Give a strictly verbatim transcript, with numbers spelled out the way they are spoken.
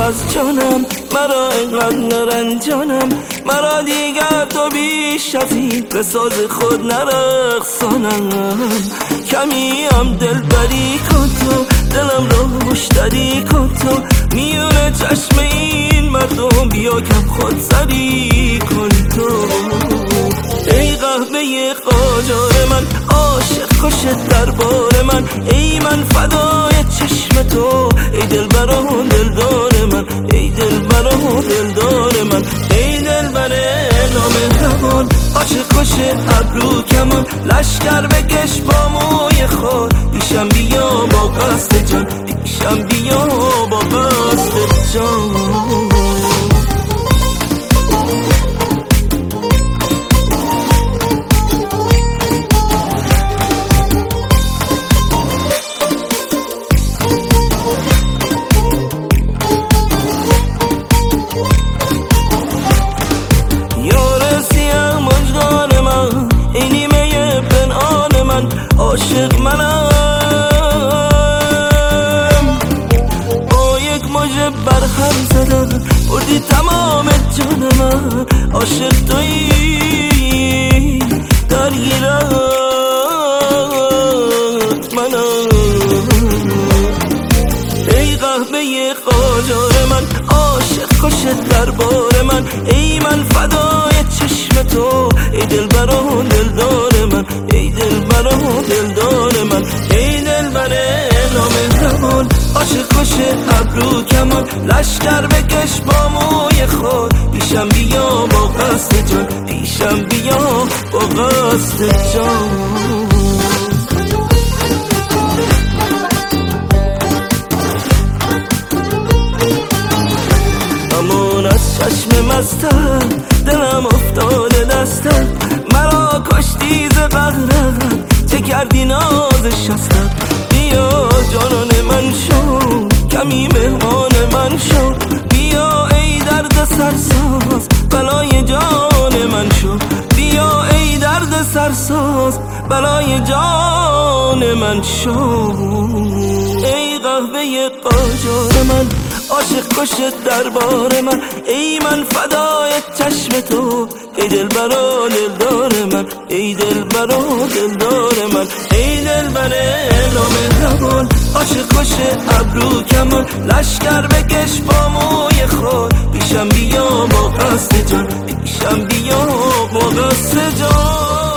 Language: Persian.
از جانم، مرا اینقدر نرنجانم، مرا دیگر تو بیش از این به ساز خود نرقصانم. کمی هم دل بری کن تو، دلم رو مشتری کن تو، میونه چشم این مردم بیا کم خود سری کن تو. ای قهوه قاجار من، عاشق کشت دربار من، ای من فدای چشم تو، ای دل برا دلدار من، ای دل برا دلدار من، ای دل بره نامهربان، عاشق کشت ابرو کمان، لشکر بکش با موی خود، پیشم بیا با قصد جان، پیشم بیا با قصد جان. عاشق منم با یک موجه برهم زدم، بردی تمام جان من، عاشق تویی درگیرت منم. ای قهوه قاجار من، عاشق کشت دربار من، ای من فدای چشم تو، ای دل برا دلدار من، ای دل برا دلدار من، ای دل بره نامهربان، عاشق کشت ابرو کمان، لشکر بکش با موی خود، پیشم بیا با قصد جان، پیشم بیا با قصد جان. امان از چشم مستم، دلم افتاده دستم، مرا کشتی ز قهرت، چه کردی ناز شستم. بیا جانان من شو، کمی مهمان من شو، بیا ای درد سرساز، بلای جان من شو، بیا ای درد سرساز، بلای جان من شو. ای قهوه قاجار من، عاشق کشت دربار من، ای من فدای چشم تو، ای دل برا دلدار من، ای دل برا دلدار من، ای دل بره نامهربان، عاشق کشت ابرو کمان، لشکر بکش با موی خود، پیشم بیا با قصد جان، پیشم بیا با قصد جان.